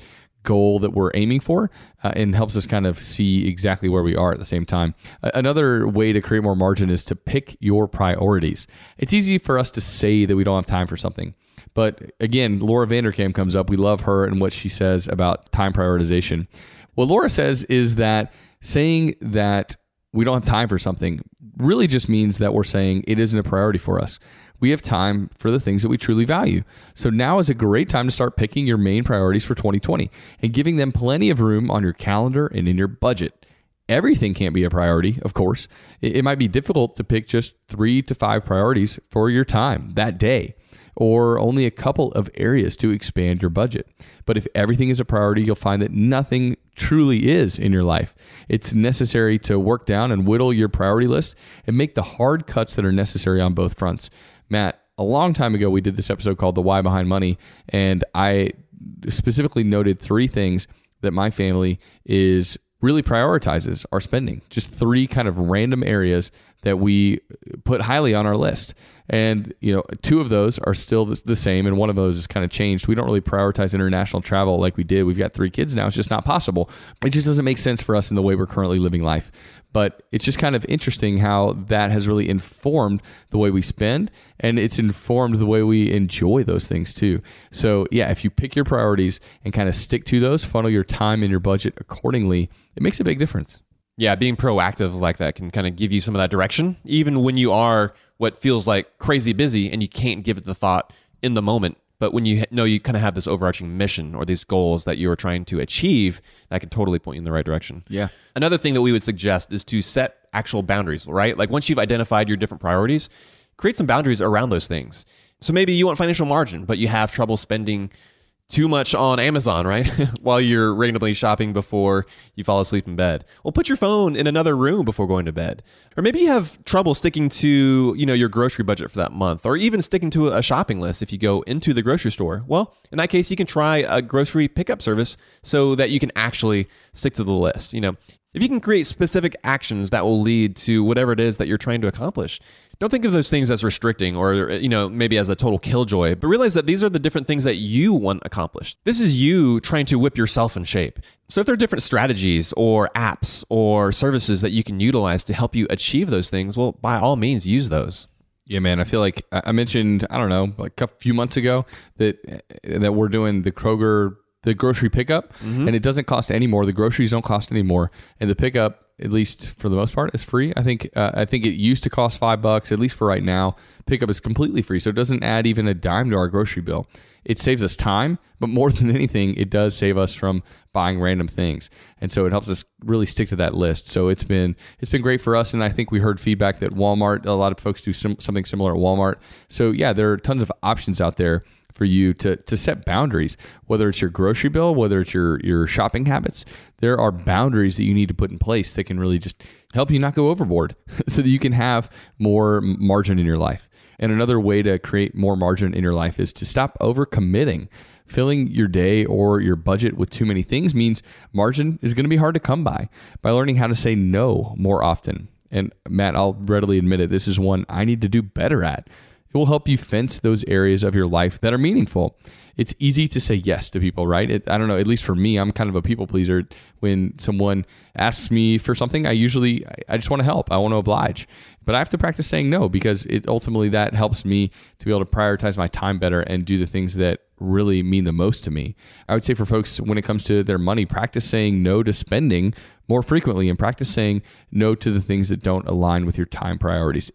S1: goal that we're aiming for, and helps us kind of see exactly where we are at the same time. Another way to create more margin is to pick your priorities. It's easy for us to say that we don't have time for something. But again, Laura Vanderkam comes up. We love her and what she says about time prioritization. What Laura says is that saying that we don't have time for something really just means that we're saying it isn't a priority for us. We have time for the things that we truly value. So now is a great time to start picking your main priorities for 2020 and giving them plenty of room on your calendar and in your budget. Everything can't be a priority, of course. It might be difficult to pick just 3 to 5 priorities for your time that day, or only a couple of areas to expand your budget. But if everything is a priority, you'll find that nothing truly is in your life. It's necessary to work down and whittle your priority list and make the hard cuts that are necessary on both fronts. Matt, a long time ago, we did this episode called The Why Behind Money, and I specifically noted 3 things that my family is really prioritizes our spending. Just 3 kind of random areas that we put highly on our list. And, 2 of those are still the same, and one of those is kind of changed. We don't really prioritize international travel like we did. We've got 3 kids now. It's just not possible. It just doesn't make sense for us in the way we're currently living life. But it's just kind of interesting how that has really informed the way we spend, and it's informed the way we enjoy those things too. So yeah, if you pick your priorities and kind of stick to those, funnel your time and your budget accordingly, it makes a big difference.
S4: Yeah, being proactive like that can kind of give you some of that direction, even when you are what feels like crazy busy and you can't give it the thought in the moment. But when you know you kind of have this overarching mission or these goals that you're trying to achieve, that can totally point you in the right direction.
S1: Yeah.
S4: Another thing that we would suggest is to set actual boundaries, right? Like once you've identified your different priorities, create some boundaries around those things. So maybe you want financial margin, but you have trouble spending too much on Amazon, right? While you're randomly shopping before you fall asleep in bed. Well, put your phone in another room before going to bed. Or maybe you have trouble sticking to, your grocery budget for that month, or even sticking to a shopping list if you go into the grocery store. Well, in that case, you can try a grocery pickup service so that you can actually stick to the list. If you can create specific actions that will lead to whatever it is that you're trying to accomplish, don't think of those things as restricting or, maybe as a total killjoy, but realize that these are the different things that you want accomplished. This is you trying to whip yourself in shape. So if there are different strategies or apps or services that you can utilize to help you achieve those things, well, by all means, use those.
S1: Yeah, man. I feel like I mentioned, like a few months ago that we're doing the Kroger, the grocery pickup, and it doesn't cost any more. The groceries don't cost any more, and the pickup, at least for the most part, is free. I think it used to cost $5, at least for right now. Pickup is completely free, so it doesn't add even a dime to our grocery bill. It saves us time, but more than anything, it does save us from buying random things, and so it helps us really stick to that list. So it's been great for us, and I think we heard feedback that Walmart, a lot of folks do something similar at Walmart. So yeah, there are tons of options out there for you to set boundaries, whether it's your grocery bill, whether it's your shopping habits. There are boundaries that you need to put in place that can really just help you not go overboard so that you can have more margin in your life. And another way to create more margin in your life is to stop overcommitting. Filling your day or your budget with too many things means margin is going to be hard to come by learning how to say no more often. And Matt, I'll readily admit it, this is one I need to do better at. It will help you fence those areas of your life that are meaningful. It's easy to say yes to people, right? I don't know, at least for me, I'm kind of a people pleaser. When someone asks me for something, I just want to help. I want to oblige. But I have to practice saying no, because ultimately that helps me to be able to prioritize my time better and do the things that really mean the most to me. I would say for folks, when it comes to their money, practice saying no to spending more frequently and practice saying no to the things that don't align with your time priorities.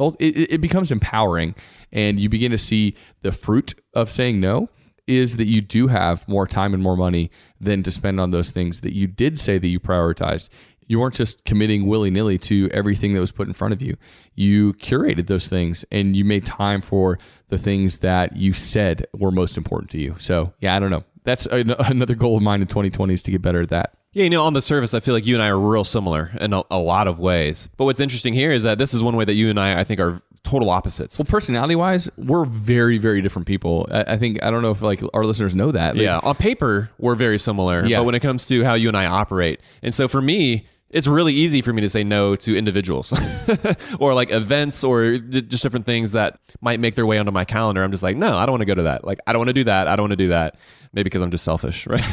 S1: It becomes empowering, and you begin to see the fruit of saying no is that you do have more time and more money than to spend on those things that you did say that you prioritized. You weren't just committing willy-nilly to everything that was put in front of you. You curated those things, and you made time for the things that you said were most important to you. So yeah, I don't know. That's another goal of mine in 2020 is to get better at that.
S4: Yeah, on the surface, I feel like you and I are real similar in a lot of ways. But what's interesting here is that this is one way that you and I think, are total opposites.
S1: Well, personality-wise, we're very, very different people. I don't know if our listeners know that.
S4: Yeah, on paper, we're very similar. Yeah. But when it comes to how you and I operate, and so for me, it's really easy for me to say no to individuals or like events or just different things that might make their way onto my calendar. I'm just like, no, I don't want to go to that. Like, I don't want to do that. I don't want to do that. Maybe because I'm just selfish, right?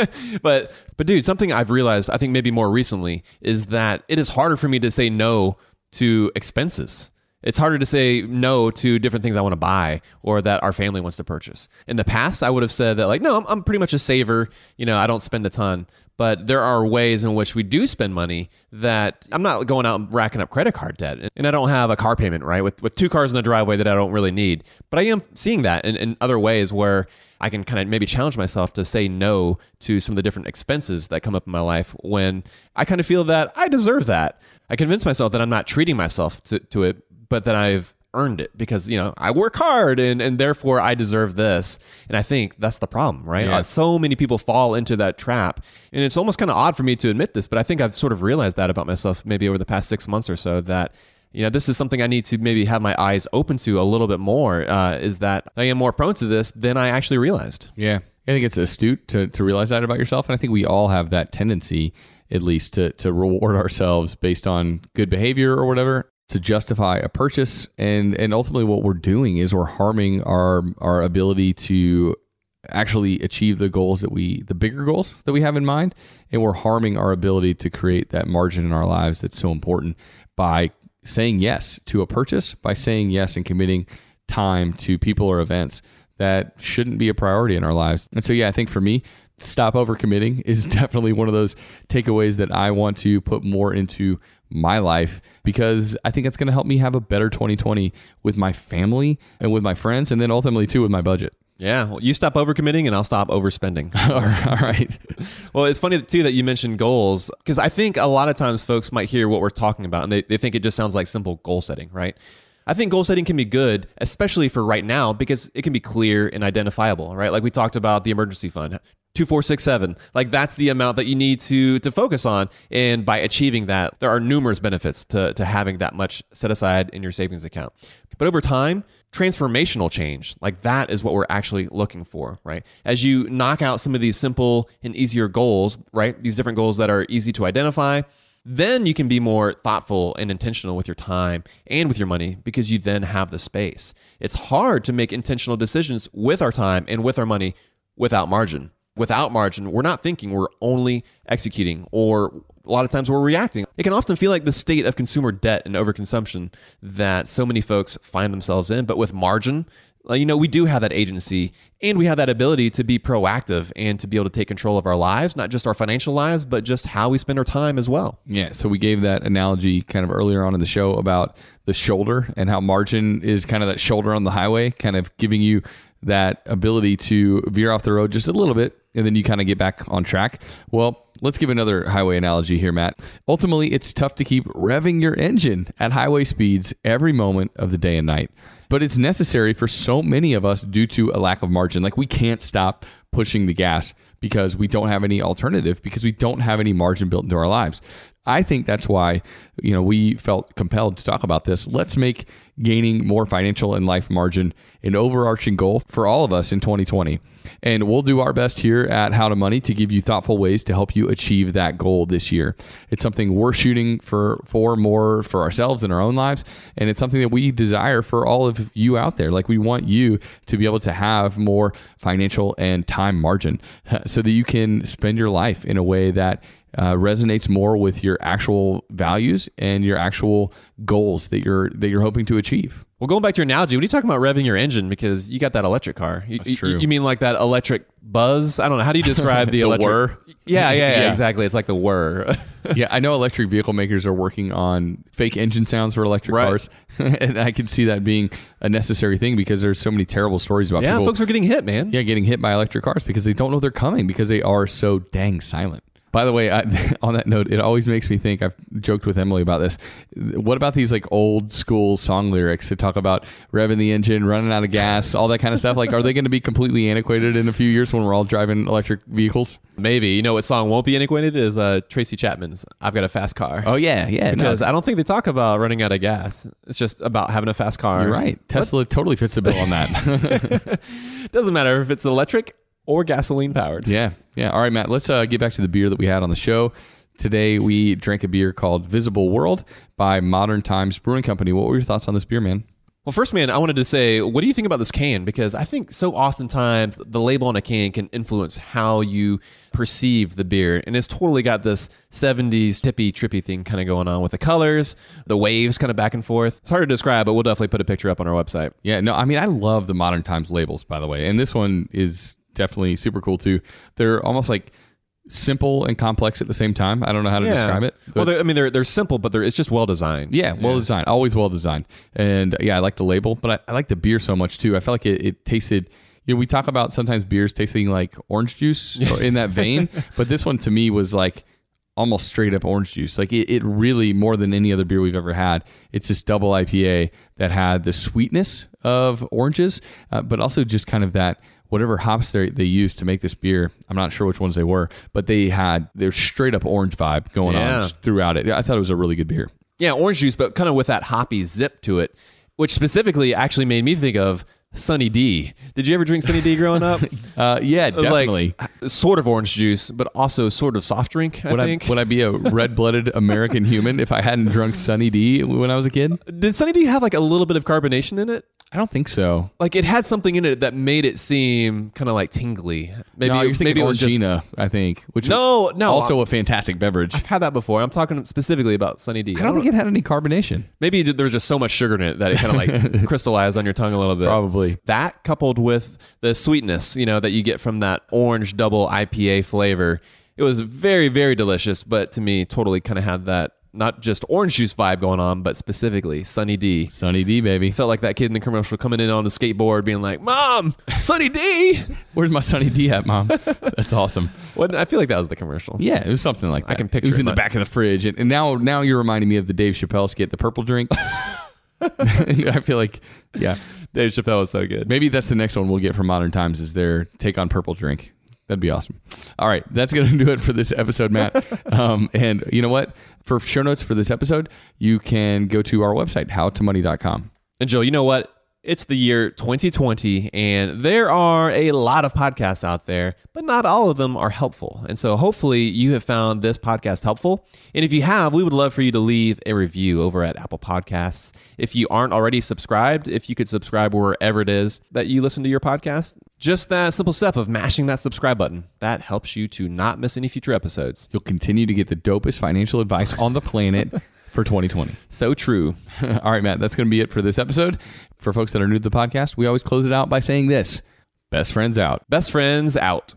S4: But dude, something I've realized, I think maybe more recently, is that it is harder for me to say no to expenses. It's harder to say no to different things I want to buy or that our family wants to purchase. In the past, I would have said that like, no, I'm pretty much a saver. I don't spend a ton. But there are ways in which we do spend money that I'm not going out and racking up credit card debt. And I don't have a car payment, right? With 2 cars in the driveway that I don't really need. But I am seeing that in other ways where I can kind of maybe challenge myself to say no to some of the different expenses that come up in my life when I kind of feel that I deserve that. I convince myself that I'm not treating myself to it, but that I've earned it because, I work hard and therefore I deserve this. And I think that's the problem, right?
S1: Yeah.
S4: So many people fall into that trap. And it's almost kind of odd for me to admit this, but I think I've sort of realized that about myself maybe over the past 6 months or so that, this is something I need to maybe have my eyes open to a little bit more, is that I am more prone to this than I actually realized.
S1: Yeah. I think it's astute to realize that about yourself. And I think we all have that tendency, at least, to reward ourselves based on good behavior or whatever, to justify a purchase. And ultimately what we're doing is we're harming our ability to actually achieve the bigger goals that we have in mind. And we're harming our ability to create that margin in our lives that's so important by saying yes to a purchase, by saying yes and committing time to people or events that shouldn't be a priority in our lives. And so, I think for me, stop overcommitting is definitely one of those takeaways that I want to put more into my life, because I think it's going to help me have a better 2020 with my family and with my friends, and then ultimately too with my budget.
S4: Yeah, well, you stop overcommitting and I'll stop overspending.
S1: All right.
S4: Well, it's funny too that you mentioned goals, because I think a lot of times folks might hear what we're talking about and they think it just sounds like simple goal setting, right? I think goal setting can be good, especially for right now, because it can be clear and identifiable, right? Like we talked about the emergency fund, 2467. Like that's the amount that you need to focus on. And by achieving that, there are numerous benefits to having that much set aside in your savings account. But over time, transformational change, like that is what we're actually looking for, right? As you knock out some of these simple and easier goals, right? These different goals that are easy to identify, then you can be more thoughtful and intentional with your time and with your money because you then have the space. It's hard to make intentional decisions with our time and with our money without margin. Without margin, we're not thinking, we're only executing, or a lot of times we're reacting. It can often feel like the state of consumer debt and overconsumption that so many folks find themselves in. But with margin, we do have that agency and we have that ability to be proactive and to be able to take control of our lives, not just our financial lives, but just how we spend our time as well.
S1: Yeah. So we gave that analogy kind of earlier on in the show about the shoulder and how margin is kind of that shoulder on the highway, kind of giving you that ability to veer off the road just a little bit, and then you kind of get back on track. Well, let's give another highway analogy here, Matt. Ultimately, it's tough to keep revving your engine at highway speeds every moment of the day and night. But it's necessary for so many of us due to a lack of margin. Like we can't stop pushing the gas because we don't have any alternative, because we don't have any margin built into our lives. I think that's why, we felt compelled to talk about this. Let's make gaining more financial and life margin an overarching goal for all of us in 2020. And we'll do our best here at How to Money to give you thoughtful ways to help you achieve that goal this year. It's something we're shooting for more for ourselves in our own lives. And it's something that we desire for all of you out there. Like we want you to be able to have more financial and time margin so that you can spend your life in a way that resonates more with your actual values and your actual goals that you're hoping to achieve.
S4: Well, going back to your analogy, when you talking about revving your engine, because you got that electric car,
S1: That's true.
S4: You mean like that electric buzz? I don't know. How do you describe the electric?
S1: Whir?
S4: Yeah, exactly. It's like the whir.
S1: Yeah, I know electric vehicle makers are working on fake engine sounds for electric cars, and I can see that being a necessary thing because there's so many terrible stories about people.
S4: Yeah, folks are getting hit, man.
S1: Yeah, getting hit by electric cars because they don't know they're coming because they are so dang silent. By the way, on that note, it always makes me think, I've joked with Emily about this. What about these like old school song lyrics that talk about revving the engine, running out of gas, all that kind of stuff? Like, are they going to be completely antiquated in a few years when we're all driving electric vehicles?
S4: Maybe. You know what song won't be antiquated is Tracy Chapman's I've Got a Fast Car.
S1: Oh, yeah.
S4: Because I don't think they talk about running out of gas. It's just about having a fast car.
S1: You're right. Tesla totally fits the bill on that.
S4: Doesn't matter if it's electric or gasoline powered.
S1: Yeah. All right, Matt, let's get back to the beer that we had on the show. Today, we drank a beer called Visible World by Modern Times Brewing Company. What were your thoughts on this beer, man?
S4: Well, first, man, I wanted to say, what do you think about this can? Because I think so oftentimes the label on a can can influence how you perceive the beer. And it's totally got this 70s hippie, trippy thing kind of going on with the colors, the waves kind of back and forth. It's hard to describe, but we'll definitely put a picture up on our website.
S1: Yeah, no, I mean, I love the Modern Times labels, by the way. And this one is definitely super cool, too. They're almost like simple and complex at the same time. I don't know how to describe it.
S4: Well, they're simple, but it's just well designed.
S1: Yeah, well designed. Always well designed. And yeah, I like the label, but I like the beer so much too. I felt like it tasted, we talk about sometimes beers tasting like orange juice or in that vein, but this one to me was like almost straight up orange juice. Like it really, more than any other beer we've ever had, it's this double IPA that had the sweetness of oranges, but also just kind of that whatever hops they used to make this beer. I'm not sure which ones they were, but they're straight up orange vibe going on throughout it. I thought it was a really good beer.
S4: Yeah, orange juice, but kind of with that hoppy zip to it, which specifically actually made me think of Sunny D. Did you ever drink Sunny D growing up?
S1: Yeah, definitely.
S4: Like, sort of orange juice, but also sort of soft drink, I think.
S1: Would I be a red-blooded American human if I hadn't drunk Sunny D when I was a kid?
S4: Did Sunny D have like a little bit of carbonation in it?
S1: I don't think so.
S4: Like it had something in it that made it seem kind of like tingly.
S1: Maybe you're thinking Orangina, I think. Which
S4: no,
S1: also a fantastic beverage.
S4: I've had that before. I'm talking specifically about Sunny D.
S1: I don't think it had any carbonation.
S4: Maybe there was just so much sugar in it that it kind of like crystallized on your tongue a little bit.
S1: Probably.
S4: That coupled with the sweetness, that you get from that orange double IPA flavor, it was very, very delicious. But to me, totally kind of had that not just orange juice vibe going on, but specifically Sunny D.
S1: Sunny D, baby.
S4: Felt like that kid in the commercial coming in on a skateboard being like, "Mom, Sunny D!
S1: Where's my Sunny D at, Mom?" That's awesome.
S4: I feel like that was the commercial.
S1: Yeah, it was something like that.
S4: I can picture
S1: it. Was in the back of the fridge. And now you're reminding me of the Dave Chappelle skit, The Purple Drink. I feel like, yeah.
S4: Dave Chappelle is so good.
S1: Maybe that's the next one we'll get from Modern Times is their take on Purple Drink. That'd be awesome. All right, that's going to do it for this episode, Matt. And you know what? For show notes for this episode, you can go to our website, howtomoney.com.
S4: And Joe, you know what? It's the year 2020, and there are a lot of podcasts out there, but not all of them are helpful. And so hopefully you have found this podcast helpful. And if you have, we would love for you to leave a review over at Apple Podcasts. If you aren't already subscribed, if you could subscribe wherever it is that you listen to your podcast, just that simple step of mashing that subscribe button, that helps you to not miss any future episodes.
S1: You'll continue to get the dopest financial advice on the planet for 2020.
S4: So true.
S1: All right, Matt, that's going to be it for this episode. For folks that are new to the podcast, we always close it out by saying this: best friends out.
S4: Best friends out.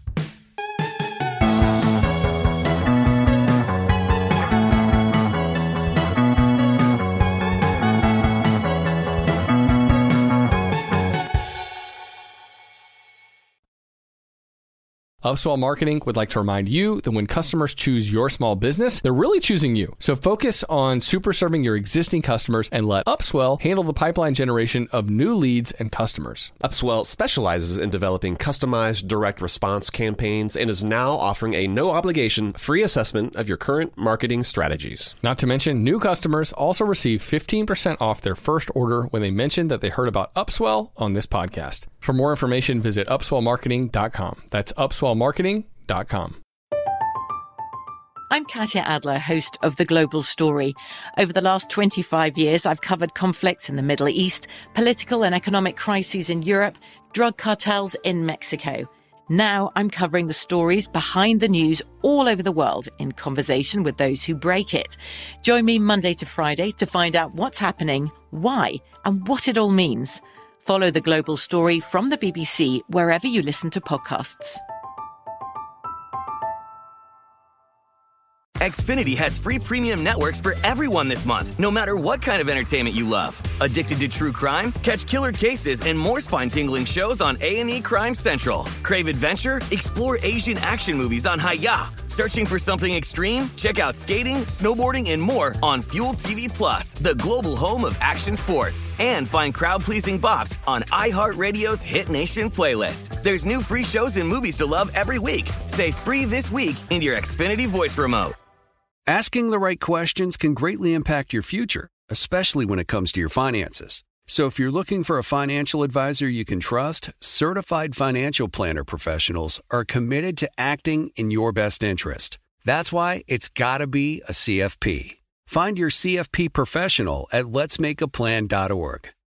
S1: Upswell Marketing would like to remind you that when customers choose your small business, they're really choosing you. So focus on super serving your existing customers and let Upswell handle the pipeline generation of new leads and customers.
S2: Upswell specializes in developing customized direct response campaigns and is now offering a no-obligation free assessment of your current marketing strategies.
S1: Not to mention, new customers also receive 15% off their first order when they mention that they heard about Upswell on this podcast. For more information, visit upswellmarketing.com. That's upswellmarketing.com.
S6: I'm Katya Adler, host of The Global Story. Over the last 25 years, I've covered conflicts in the Middle East, political and economic crises in Europe, drug cartels in Mexico. Now I'm covering the stories behind the news all over the world in conversation with those who break it. Join me Monday to Friday to find out what's happening, why, and what it all means. Follow The Global Story from the BBC wherever you listen to podcasts.
S7: Xfinity has free premium networks for everyone this month, no matter what kind of entertainment you love. Addicted to true crime? Catch killer cases and more spine-tingling shows on A&E Crime Central. Crave adventure? Explore Asian action movies on Hi-Ya. Searching for something extreme? Check out skating, snowboarding, and more on Fuel TV Plus, the global home of action sports. And find crowd-pleasing bops on iHeartRadio's Hit Nation playlist. There's new free shows and movies to love every week. Say free this week in your Xfinity voice remote.
S8: Asking the right questions can greatly impact your future, especially when it comes to your finances. So if you're looking for a financial advisor you can trust, certified financial planner professionals are committed to acting in your best interest. That's why it's gotta be a CFP. Find your CFP professional at letsmakeaplan.org.